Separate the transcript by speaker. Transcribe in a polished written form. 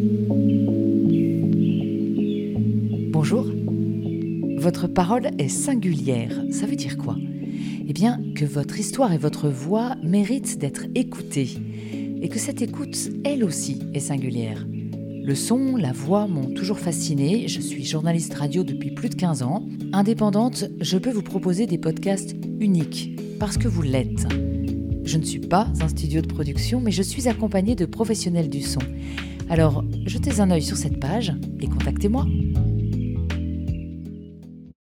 Speaker 1: Bonjour. Votre parole est singulière. Ça veut dire quoi ? Eh bien, que votre histoire et votre voix méritent d'être écoutées. Et que cette écoute, elle aussi, est singulière. Le son, la voix m'ont toujours fascinée. Je suis journaliste radio depuis plus de 15 ans. Indépendante, je peux vous proposer des podcasts uniques, parce que vous l'êtes. Je ne suis pas un studio de production, mais je suis accompagnée de professionnels du son. Alors, jetez un œil sur cette page et contactez-moi.